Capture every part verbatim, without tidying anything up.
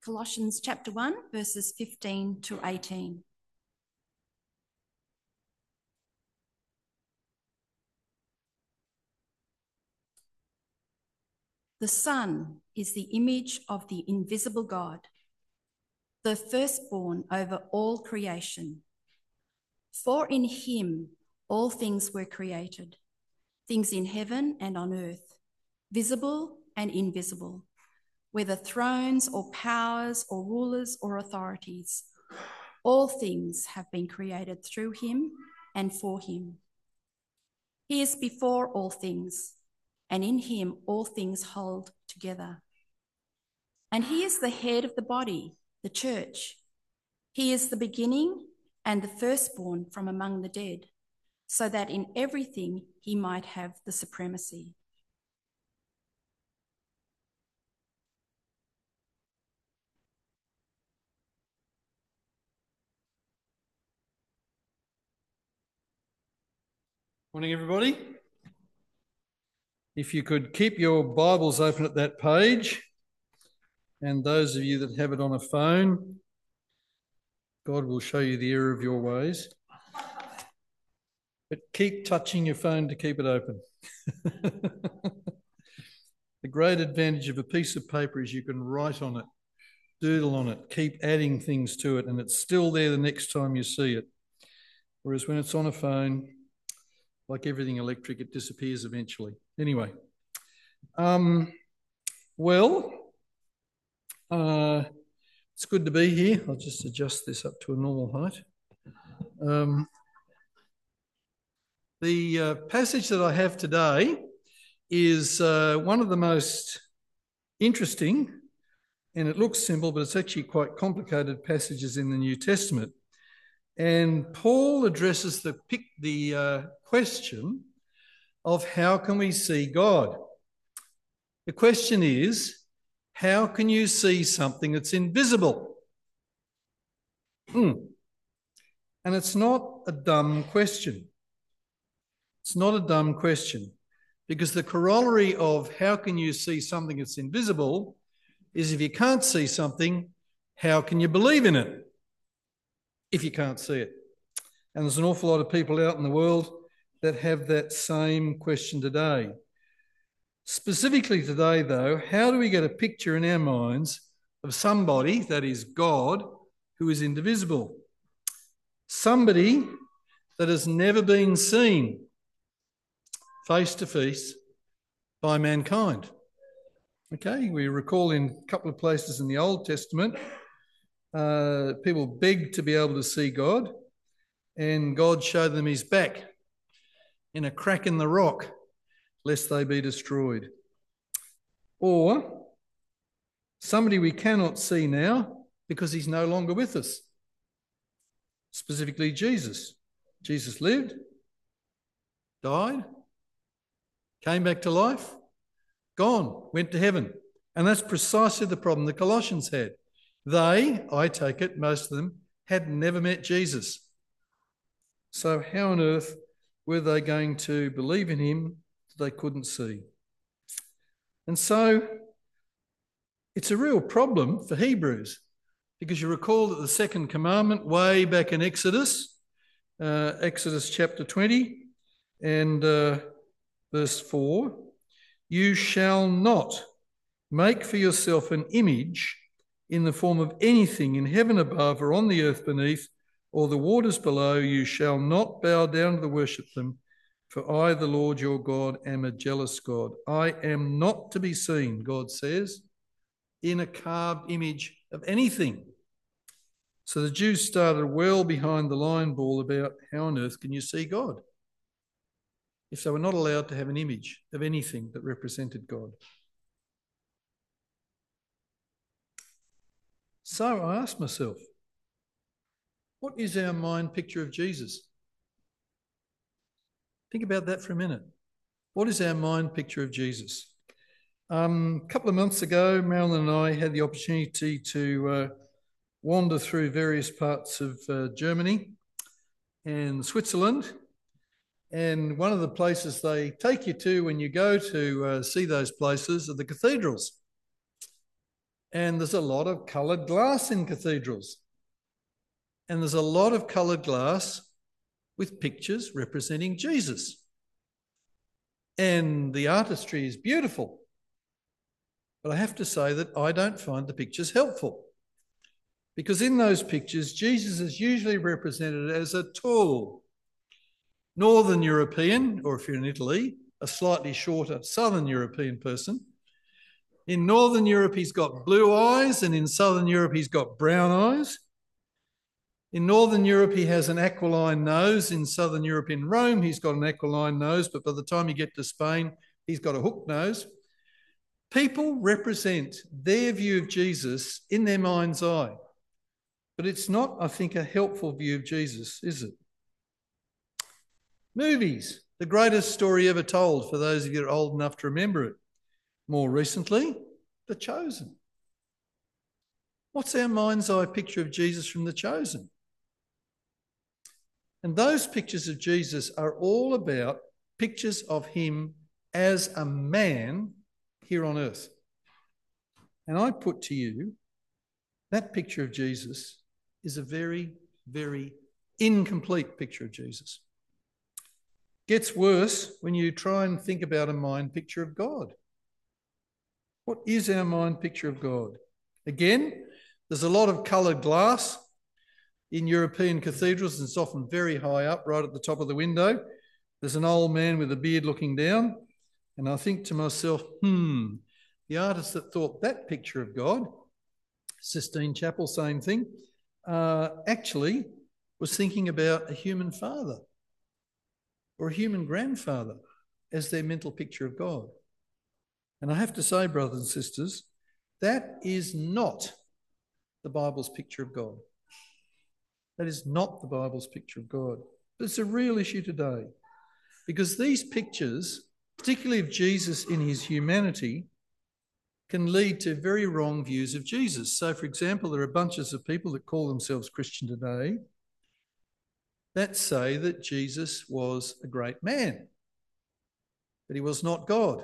Colossians chapter one, verses fifteen to eighteen. The Son is the image of the invisible God, the firstborn over all creation. For in him all things were created, things in heaven and on earth, visible and invisible, whether thrones or powers or rulers or authorities. All things have been created through him and for him. He is before all things, and in him all things hold together. And he is the head of the body, the church. He is the beginning and the firstborn from among the dead, so that in everything he might have the supremacy. Morning, everybody. If you could keep your Bibles open at that page, and those of you that have it on a phone, God will show you the error of your ways. But keep touching your phone to keep it open. The great advantage of a piece of paper is you can write on it, doodle on it, keep adding things to it, and it's still there the next time you see it. Whereas when it's on a phone, like everything electric, it disappears eventually. Anyway, um, well, uh, it's good to be here. I'll just adjust this up to a normal height. Um, the uh, passage that I have today is uh, one of the most interesting, and it looks simple, but it's actually quite complicated passages in the New Testament. And Paul addresses the, the uh, question of how can we see God? The question is, how can you see something that's invisible? Mm. And it's not a dumb question. It's not a dumb question, because the corollary of how can you see something that's invisible is if you can't see something, how can you believe in it if you can't see it? And there's an awful lot of people out in the world that have that same question today. Specifically today, though, how do we get a picture in our minds of somebody, that is God, who is indivisible? Somebody that has never been seen face to face by mankind. Okay, we recall in a couple of places in the Old Testament, uh, people begged to be able to see God, and God showed them his back in a crack in the rock, lest they be destroyed. Or somebody we cannot see now because he's no longer with us, specifically Jesus. Jesus lived, died, came back to life, gone, went to heaven. And that's precisely the problem the Colossians had. They, I take it, most of them, had never met Jesus. So how on earth were they going to believe in him that they couldn't see? And so it's a real problem for Hebrews, because you recall that the second commandment way back in Exodus, uh, Exodus chapter twenty and uh, verse four, you shall not make for yourself an image in the form of anything in heaven above or on the earth beneath or the waters below. You shall not bow down to worship them, for I, the Lord your God, am a jealous God. I am not to be seen, God says, in a carved image of anything. So the Jews started well behind the line ball about how on earth can you see God if they were not allowed to have an image of anything that represented God. So I asked myself, what is our mind picture of Jesus? Think about that for a minute. What is our mind picture of Jesus? Um, a couple of months ago, Marilyn and I had the opportunity to uh, wander through various parts of uh, Germany and Switzerland. And one of the places they take you to when you go to uh, see those places are the cathedrals. And there's a lot of coloured glass in cathedrals. And there's a lot of coloured glass with pictures representing Jesus. And the artistry is beautiful. But I have to say that I don't find the pictures helpful. Because in those pictures, Jesus is usually represented as a tall Northern European, or if you're in Italy, a slightly shorter Southern European person. In Northern Europe, he's got blue eyes, and in Southern Europe, he's got brown eyes. In Northern Europe, he has an aquiline nose. In Southern Europe, in Rome, he's got an aquiline nose, but by the time you get to Spain, he's got a hook nose. People represent their view of Jesus in their mind's eye. But it's not, I think, a helpful view of Jesus, is it? Movies, the greatest story ever told, for those of you that are old enough to remember it. More recently, The Chosen. What's our mind's eye picture of Jesus from The Chosen? And those pictures of Jesus are all about pictures of him as a man here on earth. And I put to you, that picture of Jesus is a very, very incomplete picture of Jesus. Gets worse when you try and think about a mind picture of God. What is our mind picture of God? Again, there's a lot of coloured glass in European cathedrals, and it's often very high up, right at the top of the window. There's an old man with a beard looking down, and I think to myself, hmm, the artist that thought that picture of God, Sistine Chapel, same thing, uh, actually was thinking about a human father or a human grandfather as their mental picture of God. And I have to say, brothers and sisters, that is not the Bible's picture of God. That is not the Bible's picture of God. But it's a real issue today, because these pictures, particularly of Jesus in his humanity, can lead to very wrong views of Jesus. So, for example, there are bunches of people that call themselves Christian today that say that Jesus was a great man, but he was not God.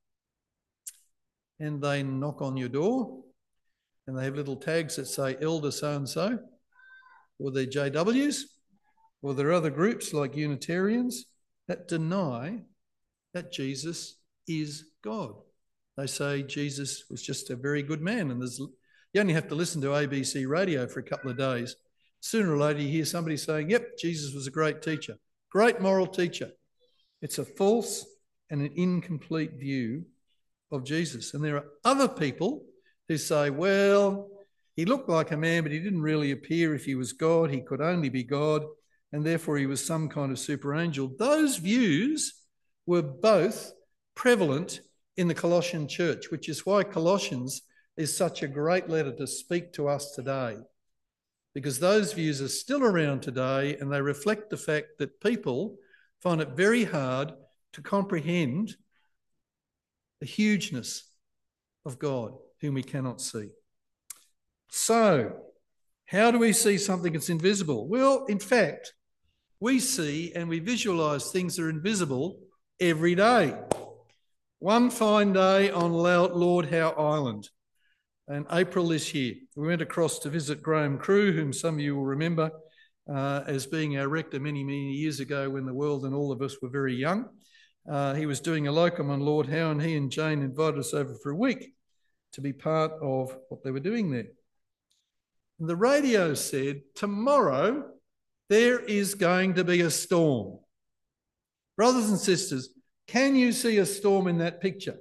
And they knock on your door and they have little tags that say Elder so-and-so, or they're J Ws, or there are other groups like Unitarians that deny that Jesus is God. They say Jesus was just a very good man, and there's, you only have to listen to A B C radio for a couple of days. Sooner or later you hear somebody saying, yep, Jesus was a great teacher, great moral teacher. It's a false and an incomplete view of Jesus. And there are other people who say, well, he looked like a man, but he didn't really appear if he was God. He could only be God, and therefore he was some kind of super angel. Those views were both prevalent in the Colossian church, which is why Colossians is such a great letter to speak to us today, because those views are still around today, and they reflect the fact that people find it very hard to comprehend the hugeness of God, whom we cannot see. So, how do we see something that's invisible? Well, in fact, we see and we visualise things that are invisible every day. One fine day on Lord Howe Island, in April this year, we went across to visit Graham Crew, whom some of you will remember uh, as being our rector many, many years ago when the world and all of us were very young. Uh, he was doing a locum on Lord Howe, and he and Jane invited us over for a week to be part of what they were doing there. And the radio said, tomorrow there is going to be a storm. Brothers and sisters, can you see a storm in that picture?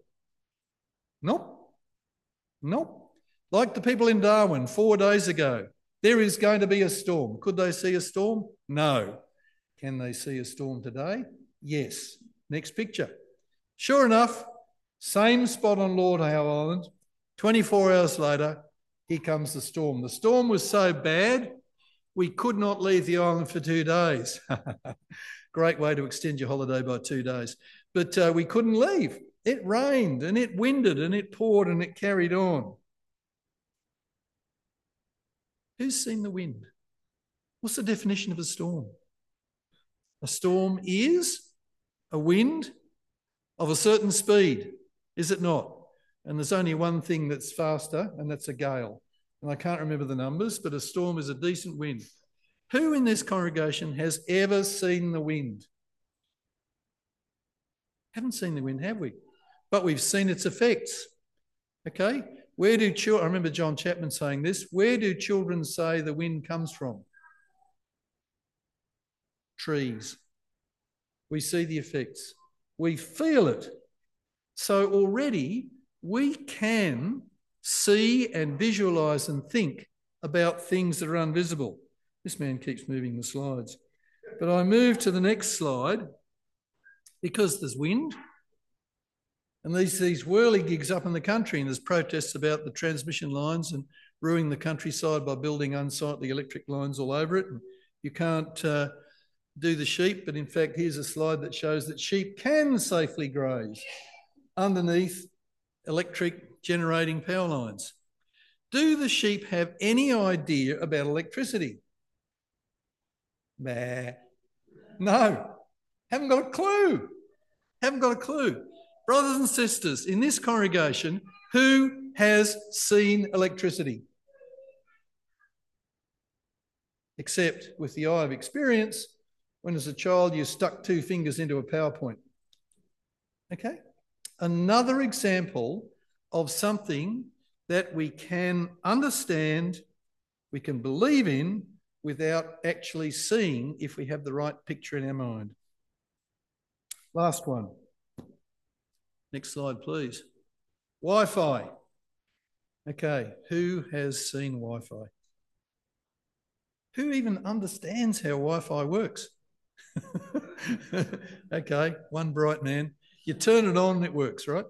Nope. Nope. Like the people in Darwin four days ago, there is going to be a storm. Could they see a storm? No. Can they see a storm today? Yes. Next picture. Sure enough, same spot on Lord Howe Island. twenty-four hours later, here comes the storm. The storm was so bad, we could not leave the island for two days. Great way to extend your holiday by two days. But uh, we couldn't leave. It rained and it winded and it poured and it carried on. Who's seen the wind? What's the definition of a storm? A storm is a wind of a certain speed, is it not? And there's only one thing that's faster, and that's a gale. And I can't remember the numbers, but a storm is a decent wind. Who in this congregation has ever seen the wind? Haven't seen the wind, have we? But we've seen its effects. Okay? Where do children, I remember John Chapman saying this, where do children say the wind comes from? Trees. We see the effects. We feel it. So already we can see and visualise and think about things that are invisible. This man keeps moving the slides. But I move to the next slide because there's wind and these, these whirligigs up in the country, and there's protests about the transmission lines and ruining the countryside by building unsightly electric lines all over it. And you can't uh, do the sheep, but in fact, here's a slide that shows that sheep can safely graze underneath electric generating power lines. Do the sheep have any idea about electricity? Bah. No, haven't got a clue. Haven't got a clue. Brothers and sisters, in this congregation, who has seen electricity? Except with the eye of experience, when as a child you stuck two fingers into a PowerPoint. Okay? Another example of something that we can understand, we can believe in, without actually seeing if we have the right picture in our mind. Last one. Next slide, please. Wi-Fi. Okay, who has seen Wi-Fi? Who even understands how Wi-Fi works? Okay, one bright man. You turn it on, it works, right?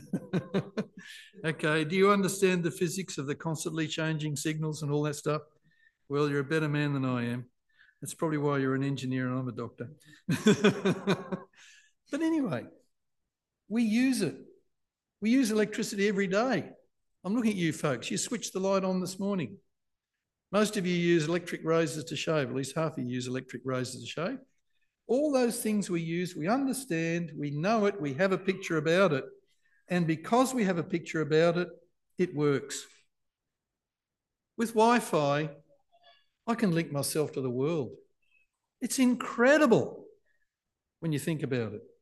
Okay, do you understand the physics of the constantly changing signals and all that stuff? Well, you're a better man than I am. That's probably why you're an engineer and I'm a doctor. But anyway, we use it. We use electricity every day. I'm looking at you folks. You switched the light on this morning. Most of you use electric razors to shave. At least half of you use electric razors to shave. All those things we use, we understand, we know it, we have a picture about it. And because we have a picture about it, it works. With Wi-Fi, I can link myself to the world. It's incredible when you think about it.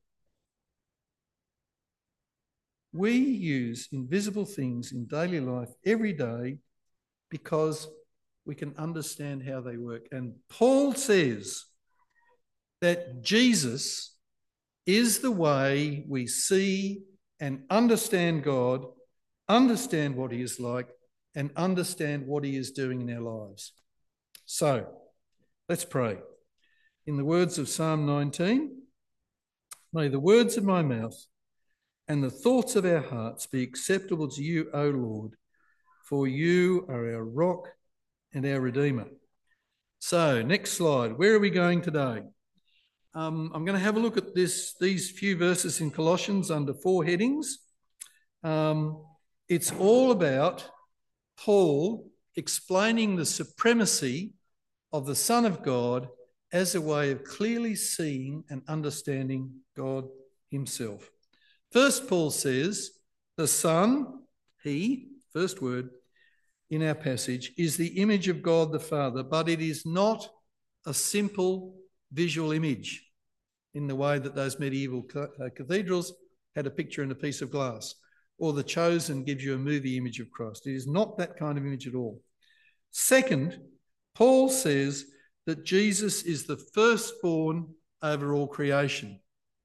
We use invisible things in daily life every day because we can understand how they work. And Paul says that Jesus is the way we see and understand God, understand what he is like, and understand what he is doing in our lives. So, let's pray. In the words of Psalm nineteen, may the words of my mouth and the thoughts of our hearts be acceptable to you, O Lord, for you are our rock and our Redeemer. So, next slide. Where are we going today? Um, I'm going to have a look at this, these few verses in Colossians under four headings. Um, it's all about Paul explaining the supremacy of the Son of God as a way of clearly seeing and understanding God himself. First, Paul says, the Son, he, first word in our passage, is the image of God the Father, but it is not a simple visual image in the way that those medieval cathedrals had a picture in a piece of glass, or The Chosen gives you a movie image of Christ. It is not that kind of image at all. Second, Paul says that Jesus is the firstborn over all creation.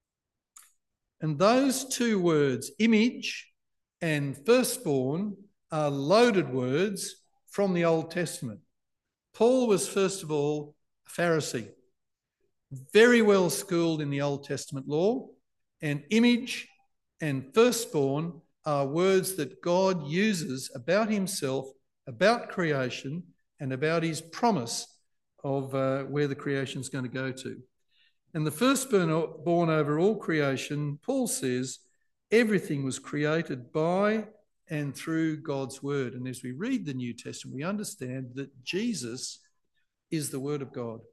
And those two words, image and firstborn, are loaded words from the Old Testament. Paul was, first of all, a Pharisee, very well schooled in the Old Testament law, and image and firstborn are words that God uses about himself, about creation, and about his promise of uh, where the creation is going to go to. And the firstborn born over all creation, Paul says, everything was created by and through God's word. And as we read the New Testament, we understand that Jesus is the word of God.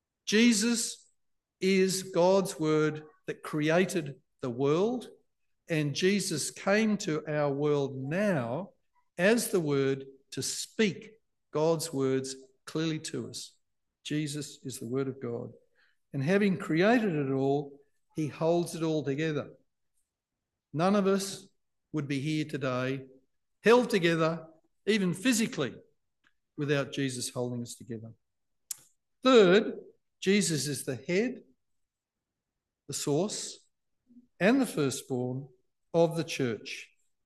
Jesus is God's word that created the world And Jesus came to our world now as the Word to speak God's words clearly to us. Jesus is the Word of God. And having created it all, he holds it all together. None of us would be here today, held together, even physically, without Jesus holding us together. Third, Jesus is the head, the source, and the firstborn of the church.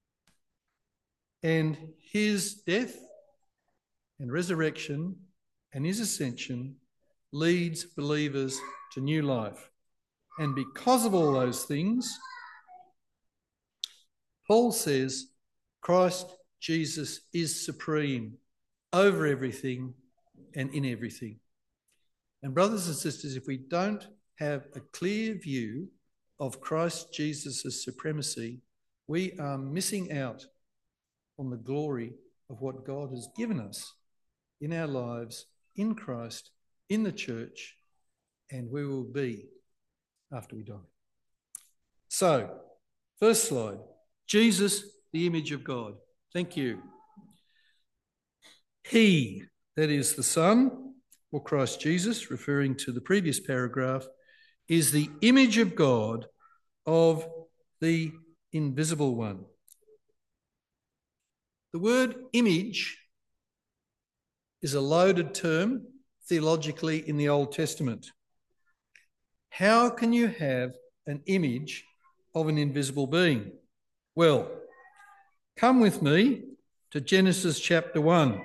And his death and resurrection and his ascension leads believers to new life. And because of all those things, Paul says Christ Jesus is supreme over everything and in everything. And brothers and sisters, if we don't have a clear view of Christ Jesus' supremacy, we are missing out on the glory of what God has given us in our lives, in Christ, in the church, and we will be after we die. So, first slide, Jesus, the image of God. Thank you. He, that is the Son, or Christ Jesus, referring to the previous paragraph, is the image of God of the invisible one. The word image is a loaded term theologically in the Old Testament. How can you have an image of an invisible being? Well, come with me to Genesis chapter one.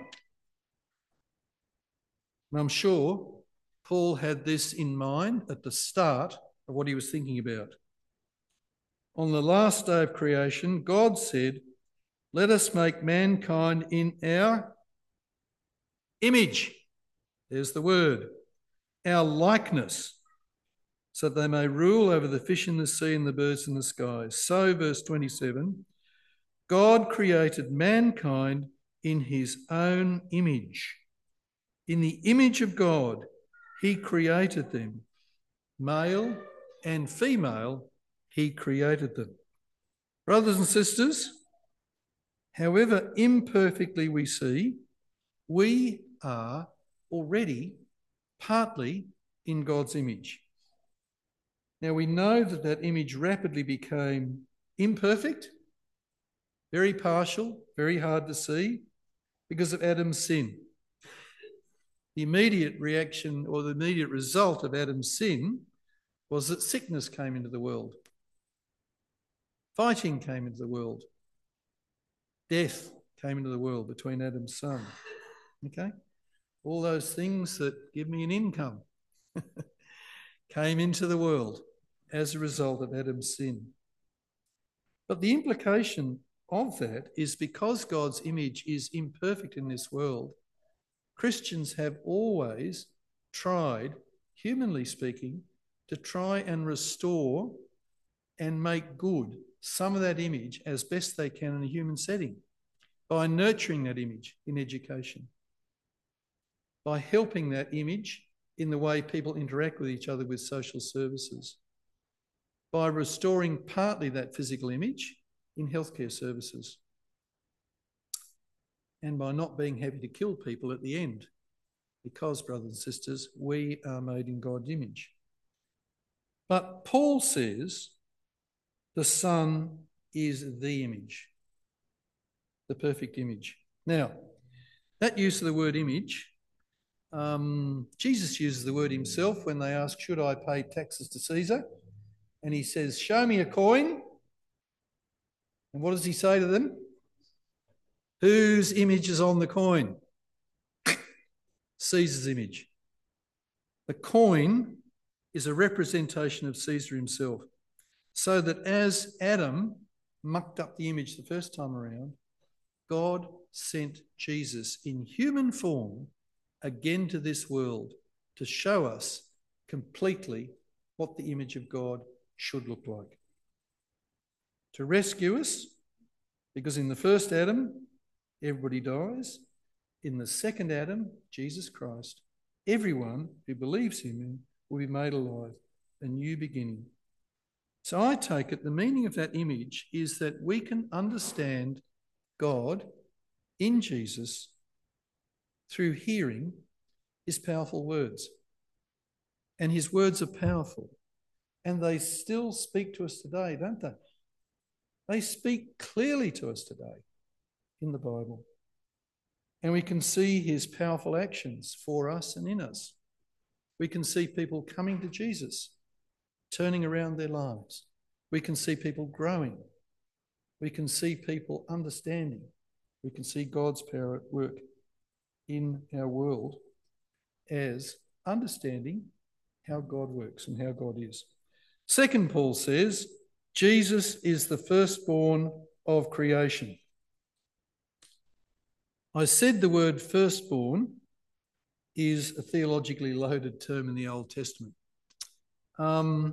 And I'm sure Paul had this in mind at the start of what he was thinking about. On the last day of creation, God said, "Let us make mankind in our image." There's the word. Our likeness, so that they may rule over the fish in the sea and the birds in the skies. So, verse twenty-seven, God created mankind in his own image. In the image of God, he created them. Male and female, he created them. Brothers and sisters, however imperfectly we see, we are already partly in God's image. Now, we know that that image rapidly became imperfect, very partial, very hard to see, because of Adam's sin. The immediate reaction or the immediate result of Adam's sin was that sickness came into the world. Fighting came into the world. Death came into the world between Adam's son. Okay? All those things that give me an income came into the world as a result of Adam's sin. But the implication of that is because God's image is imperfect in this world, Christians have always tried, humanly speaking, to try and restore and make good some of that image as best they can in a human setting by nurturing that image in education, by helping that image in the way people interact with each other with social services, by restoring partly that physical image in healthcare services, and by not being happy to kill people at the end, because, brothers and sisters, we are made in God's image. But Paul says the Son is the image, the perfect image. Now, that use of the word image, um, Jesus uses the word himself when they ask, should I pay taxes to Caesar? And he says, show me a coin. And what does he say to them? Whose image is on the coin? Caesar's image. The coin is a representation of Caesar himself, so that as Adam mucked up the image the first time around, God sent Jesus in human form again to this world to show us completely what the image of God should look like. To rescue us, because in the first Adam, everybody dies. In the second Adam, Jesus Christ, everyone who believes in him will be made alive, a new beginning. So I take it the meaning of that image is that we can understand God in Jesus through hearing his powerful words. And his words are powerful. And they still speak to us today, don't they? They speak clearly to us today in the Bible. And we can see his powerful actions for us and in us. We can see people coming to Jesus, turning around their lives. We can see people growing. We can see people understanding. We can see God's power at work in our world as understanding how God works and how God is. Second, Paul says, Jesus is the firstborn of creation. I said the word firstborn is a theologically loaded term in the Old Testament. Um,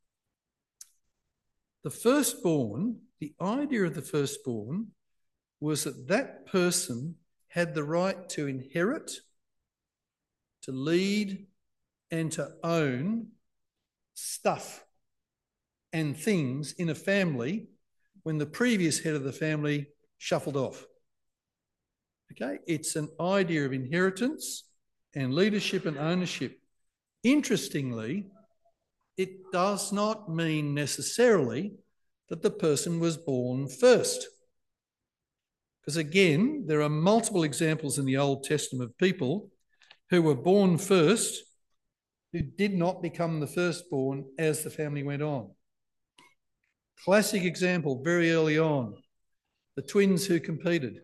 the firstborn, the idea of the firstborn was that that person had the right to inherit, to lead, and to own stuff and things in a family when the previous head of the family shuffled off. Okay, it's an idea of inheritance and leadership and ownership. Interestingly, it does not mean necessarily that the person was born first. Because again, there are multiple examples in the Old Testament of people who were born first who did not become the firstborn as the family went on. Classic example very early on, the twins who competed.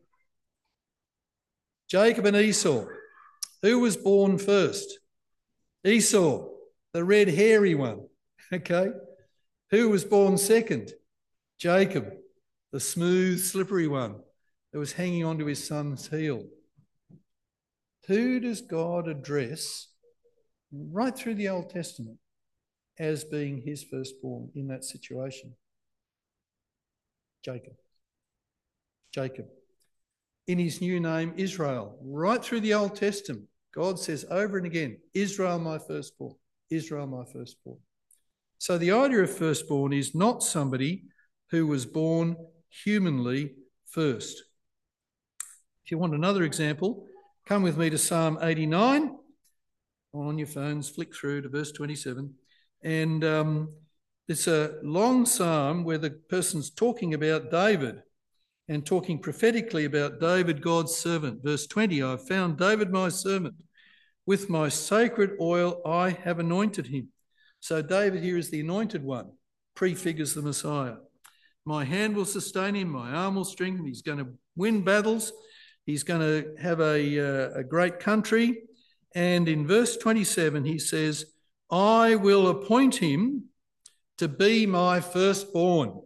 Jacob and Esau. Who was born first? Esau, the red hairy one. Okay. Who was born second? Jacob, the smooth, slippery one that was hanging onto his son's heel. Who does God address right through the Old Testament as being his firstborn in that situation? Jacob. Jacob. In his new name, Israel. Right through the Old Testament, God says over and again, Israel, my firstborn. Israel, my firstborn. So the idea of firstborn is not somebody who was born humanly first. If you want another example, come with me to Psalm eighty-nine. On your phones, flick through to verse twenty-seven. And um, it's a long psalm where the person's talking about David and talking prophetically about David, God's servant. Verse twenty, I have found David my servant. With my sacred oil I have anointed him. So David here is the anointed one, prefigures the Messiah. My hand will sustain him, my arm will strengthen him. He's going to win battles. He's going to have a, uh, a great country. And in verse twenty-seven, he says, I will appoint him to be my firstborn.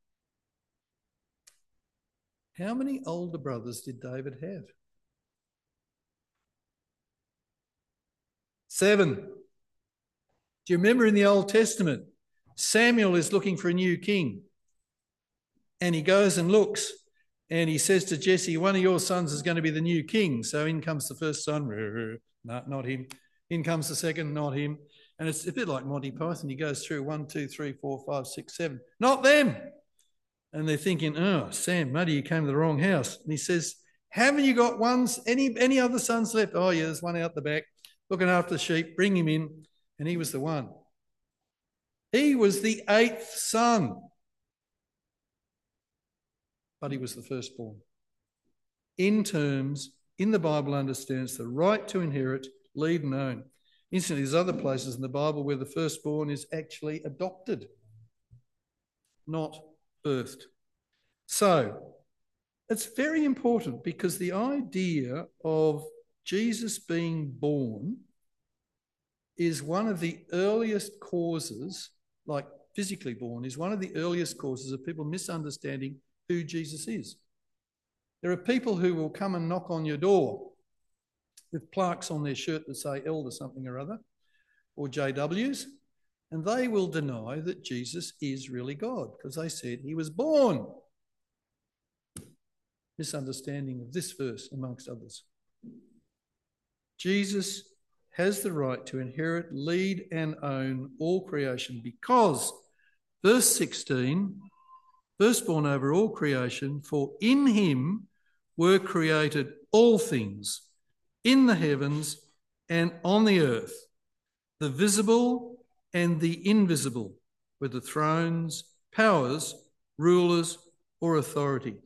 How many older brothers did David have? Seven. Do you remember in the Old Testament, Samuel is looking for a new king. And he goes and looks and he says to Jesse, one of your sons is going to be the new king. So in comes the first son. No, not him. In comes the second, not him. And it's a bit like Monty Python. He goes through one, two, three, four, five, six, seven. Not them. And they're thinking, oh, Sam, maybe you came to the wrong house. And he says, haven't you got ones, any, any other sons left? Oh, yeah, there's one out the back, looking after the sheep. Bring him in. And he was the one. He was the eighth son. But he was the firstborn. In terms, in the Bible understands the right to inherit, lead and own. Instantly, there's other places in the Bible where the firstborn is actually adopted, not birthed. So it's very important because the idea of Jesus being born is one of the earliest causes, like physically born, is one of the earliest causes of people misunderstanding who Jesus is. There are people who will come and knock on your door with plaques on their shirt that say elder something or other, or J Ws, and they will deny that Jesus is really God because they said he was born. Misunderstanding of this verse, amongst others. Jesus has the right to inherit, lead and own all creation because Verse sixteen, firstborn over all creation, for in him were created all things, in the heavens and on the earth, the visible and the invisible, whether thrones, powers, rulers, or authority.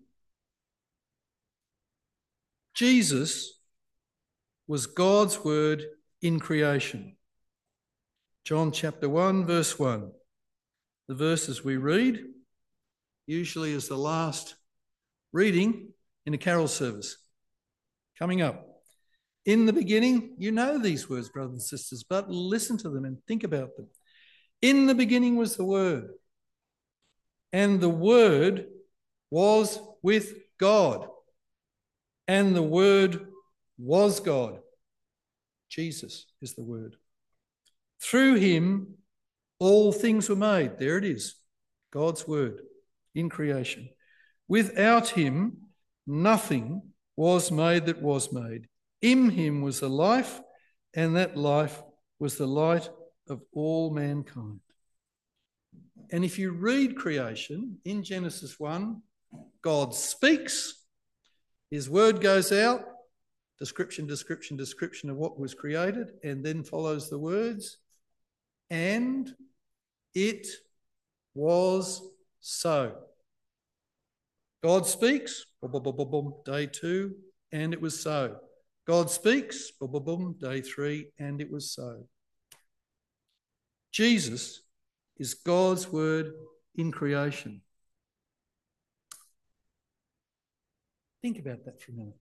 Jesus was God's word in creation. John chapter one, verse one. The verses we read usually is the last reading in a carol service. Coming up. In the beginning, you know these words, brothers and sisters, but listen to them and think about them. In the beginning was the Word, and the Word was with God, and the Word was God. Jesus is the Word. Through him, all things were made. There it is, God's Word in creation. Without him, nothing was made that was made. In him was the life, and that life was the light of all mankind. And if you read creation in Genesis one, God speaks, his word goes out, description, description, description of what was created, and then follows the words, and it was so. God speaks, boom, boom, boom, boom, boom, day two, and it was so. God speaks, boom, boom, boom, day three, and it was so. Jesus is God's word in creation. Think about that for a minute.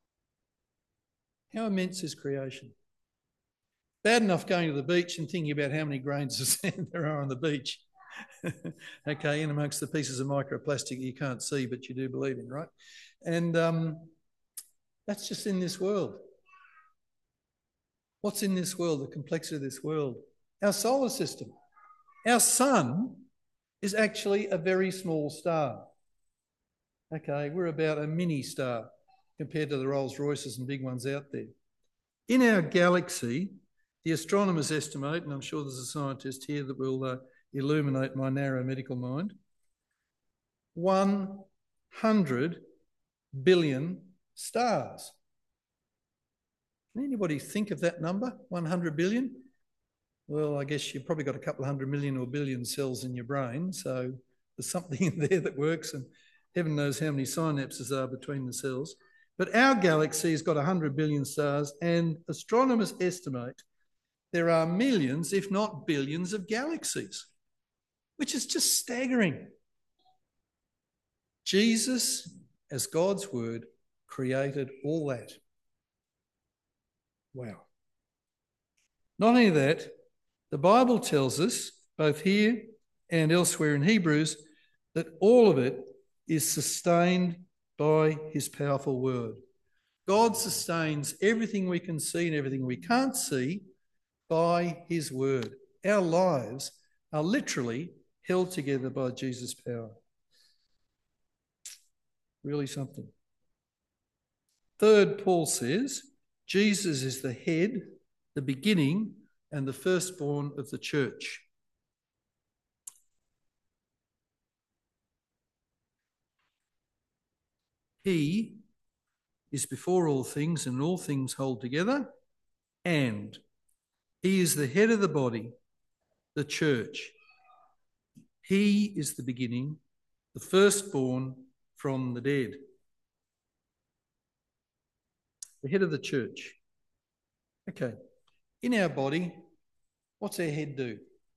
How immense is creation? Bad enough going to the beach and thinking about how many grains of sand there are on the beach. Okay, in amongst the pieces of microplastic you can't see, but you do believe in, right? And um, that's just in this world. What's in this world, the complexity of this world? Our solar system. Our sun is actually a very small star. Okay, we're about a mini star compared to the Rolls Royces and big ones out there. In our galaxy, the astronomers estimate, and I'm sure there's a scientist here that will uh, illuminate my narrow medical mind, one hundred billion stars. Can anybody think of that number, one hundred billion? Well, I guess you've probably got a couple of hundred million or billion cells in your brain, so there's something in there that works, and heaven knows how many synapses are between the cells. But our galaxy has got one hundred billion stars, and astronomers estimate there are millions, if not billions, of galaxies, which is just staggering. Jesus, as God's word, created all that. Wow. Not only that, the Bible tells us, both here and elsewhere in Hebrews, that all of it is sustained by his powerful word. God sustains everything we can see and everything we can't see by his word. Our lives are literally held together by Jesus' power. Really something. Third, Paul says, Jesus is the head, the beginning, and the firstborn of the church. He is before all things, and all things hold together, and he is the head of the body, the church. He is the beginning, the firstborn from the dead. The head of the church. Okay, in our body, what's our head do?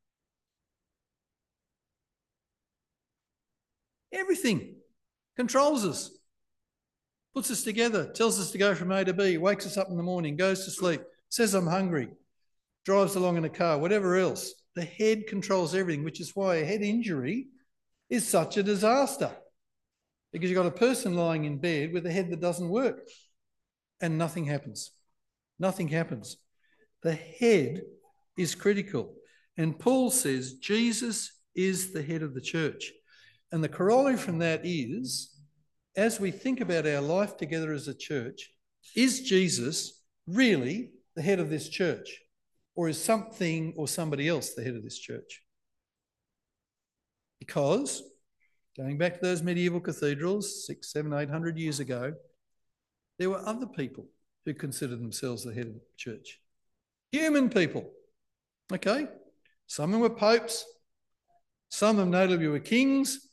Everything. Controls us. Puts us together, tells us to go from A to B, wakes us up in the morning, goes to sleep, says I'm hungry, drives along in a car, whatever else. The head controls everything, which is why a head injury is such a disaster. Because you've got a person lying in bed with a head that doesn't work and nothing happens. Nothing happens. The head is critical. And Paul says Jesus is the head of the church. And the corollary from that is, as we think about our life together as a church, is Jesus really the head of this church? Or is something or somebody else the head of this church? Because going back to those medieval cathedrals, six, seven, eight hundred years ago, there were other people who considered themselves the head of the church. Human people, okay? Some of them were popes. Some of them notably were kings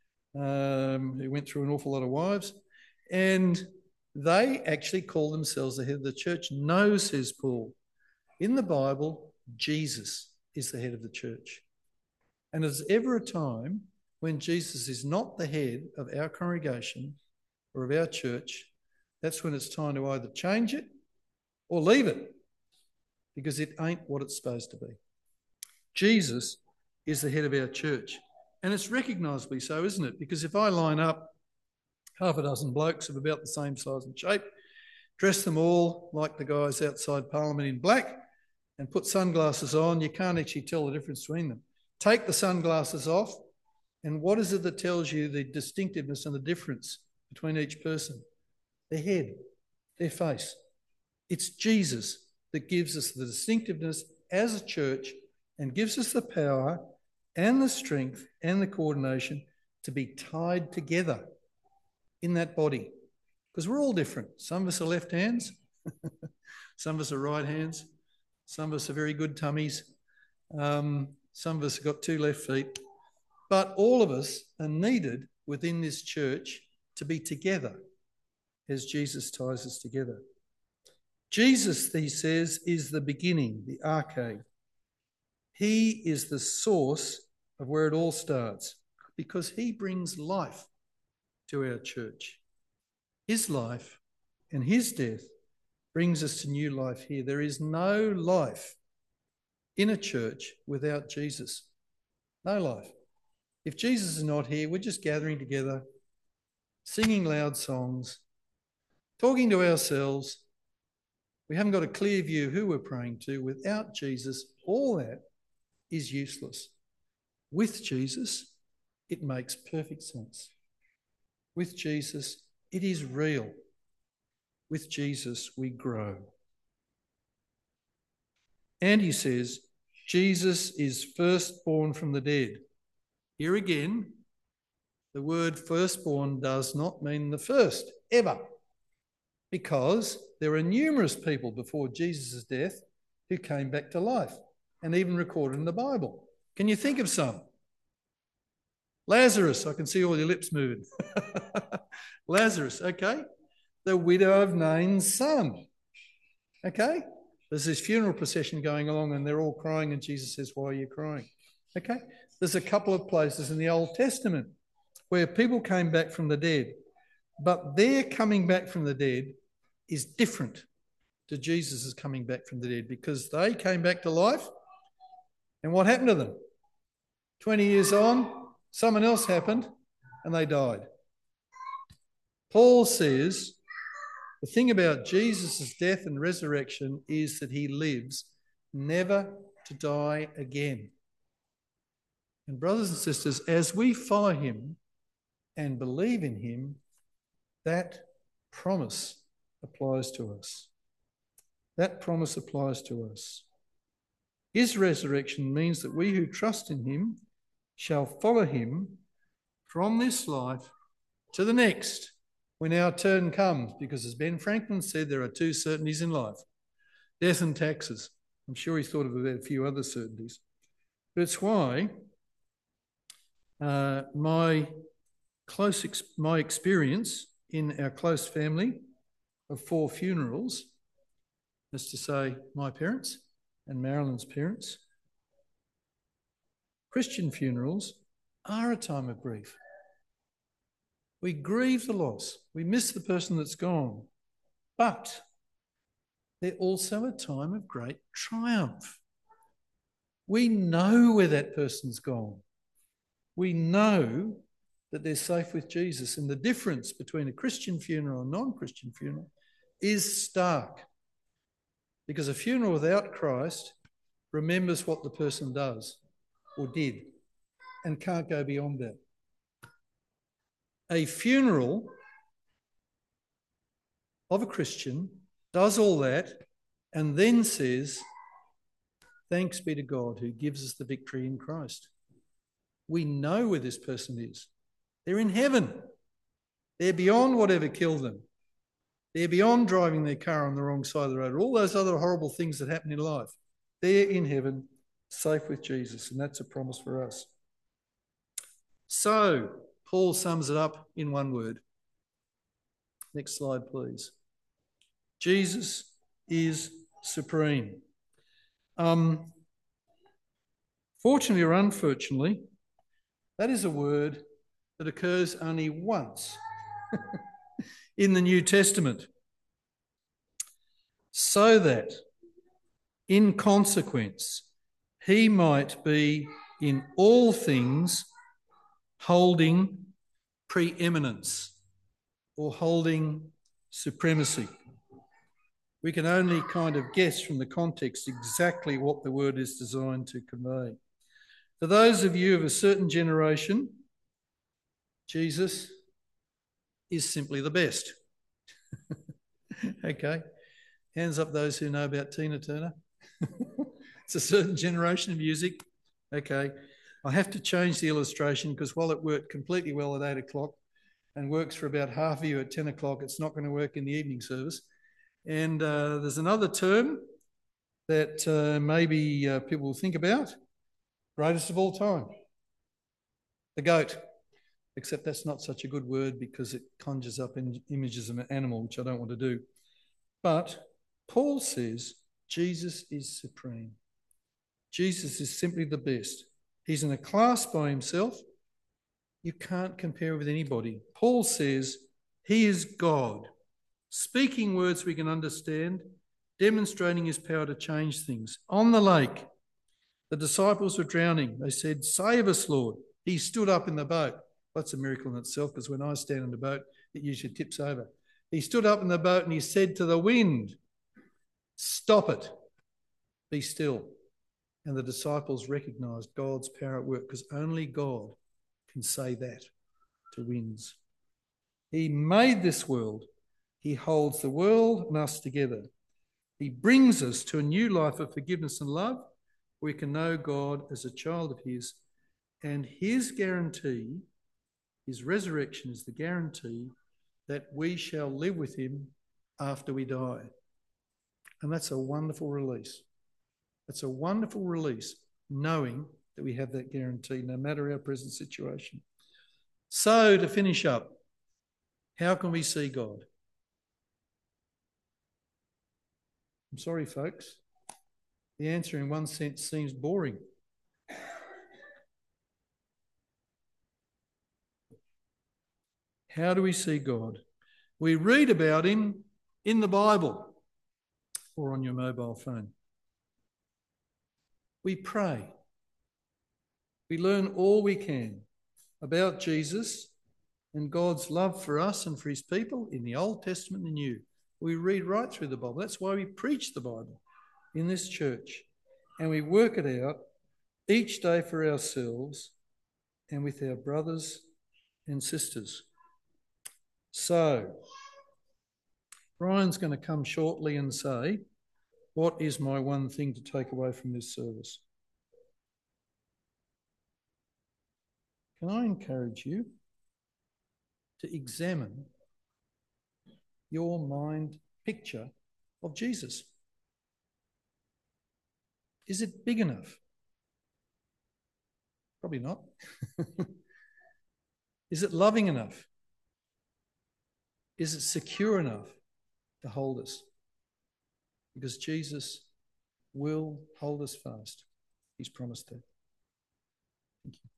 um, who went through an awful lot of wives. And they actually call themselves the head of the church. No, says Paul. In the Bible, Jesus is the head of the church. And there's ever a time when Jesus is not the head of our congregation or of our church, that's when it's time to either change it or leave it, because it ain't what it's supposed to be. Jesus is the head of our church. And it's recognisably so, isn't it? Because if I line up half a dozen blokes of about the same size and shape, dress them all like the guys outside Parliament in black, and put sunglasses on, you can't actually tell the difference between them. Take the sunglasses off, and what is it that tells you the distinctiveness and the difference between each person? Their head, their face. It's Jesus that gives us the distinctiveness as a church and gives us the power and the strength and the coordination to be tied together in that body. Because we're all different. Some of us are left hands, some of us are right hands, some of us are very good tummies, um, some of us have got two left feet, but all of us are needed within this church to be together as Jesus ties us together. Jesus, he says, is the beginning, the arche. He is the source of where it all starts, because he brings life to our church. His life and his death brings us to new life here. There is no life in a church without Jesus. No life. If Jesus is not here, we're just gathering together, singing loud songs, talking to ourselves. We haven't got a clear view of who we're praying to. Without Jesus, all that is useless. With Jesus, it makes perfect sense. With Jesus, it is real. With Jesus, we grow. And he says, Jesus is firstborn from the dead. Here again, the word firstborn does not mean the first, ever. Because there are numerous people before Jesus' death who came back to life and even recorded in the Bible. Can you think of some? Lazarus, I can see all your lips moving. Lazarus, okay. The widow of Nain's son, okay. There's this funeral procession going along and they're all crying and Jesus says, why are you crying? Okay. There's a couple of places in the Old Testament where people came back from the dead, but their coming back from the dead is different to Jesus' coming back from the dead, because they came back to life and what happened to them? twenty years on, someone else happened and they died. Paul says the thing about Jesus' death and resurrection is that he lives never to die again. And brothers and sisters, as we follow him and believe in him, that promise applies to us. That promise applies to us. His resurrection means that we who trust in him shall follow him from this life to the next, when our turn comes, because as Ben Franklin said, there are two certainties in life, death and taxes. I'm sure he thought of a few other certainties. But it's why uh, my close ex- my experience in our close family of four funerals, that's to say my parents and Marilyn's parents, Christian funerals are a time of grief. We grieve the loss. We miss the person that's gone. But they're also a time of great triumph. We know where that person's gone. We know that they're safe with Jesus. And the difference between a Christian funeral and a non-Christian funeral is stark. Because a funeral without Christ remembers what the person does or did and can't go beyond that. A funeral of a Christian does all that and then says, thanks be to God who gives us the victory in Christ. We know where this person is. They're in heaven. They're beyond whatever killed them. They're beyond driving their car on the wrong side of the road, all those other horrible things that happen in life. They're in heaven, safe with Jesus, and that's a promise for us. So, Paul sums it up in one word. Next slide, please. Jesus is supreme. Um, fortunately or unfortunately, that is a word that occurs only once in the New Testament. So that, in consequence, he might be in all things holding preeminence or holding supremacy. We can only kind of guess from the context exactly what the word is designed to convey. For those of you of a certain generation, Jesus is simply the best. Okay. Hands up those who know about Tina Turner. It's a certain generation of music. Okay. I have to change the illustration because while it worked completely well at eight o'clock and works for about half of you at ten o'clock, it's not going to work in the evening service. And uh, there's another term that uh, maybe uh, people will think about. Greatest of all time. The goat. Except that's not such a good word because it conjures up in images of an animal, which I don't want to do. But Paul says Jesus is supreme. Jesus is simply the best. He's in a class by himself. You can't compare with anybody. Paul says he is God, speaking words we can understand, demonstrating his power to change things. On the lake, the disciples were drowning. They said, "Save us, Lord." He stood up in the boat. That's a miracle in itself because when I stand in the boat, it usually tips over. He stood up in the boat and he said to the wind, "Stop it, be still." And the disciples recognised God's power at work because only God can say that to winds. He made this world. He holds the world and us together. He brings us to a new life of forgiveness and love. We can know God as a child of his, and his guarantee, his resurrection is the guarantee that we shall live with him after we die. And that's a wonderful release. It's a wonderful release, knowing that we have that guarantee, no matter our present situation. So, to finish up, how can we see God? I'm sorry, folks. The answer in one sense seems boring. How do we see God? We read about him in the Bible or on your mobile phone. We pray. We learn all we can about Jesus and God's love for us and for his people in the Old Testament and the New. We read right through the Bible. That's why we preach the Bible in this church. And we work it out each day for ourselves and with our brothers and sisters. So, Brian's going to come shortly and say, what is my one thing to take away from this service? Can I encourage you to examine your mind picture of Jesus? Is it big enough? Probably not. Is it loving enough? Is it secure enough to hold us? Because Jesus will hold us fast. He's promised that. Thank you.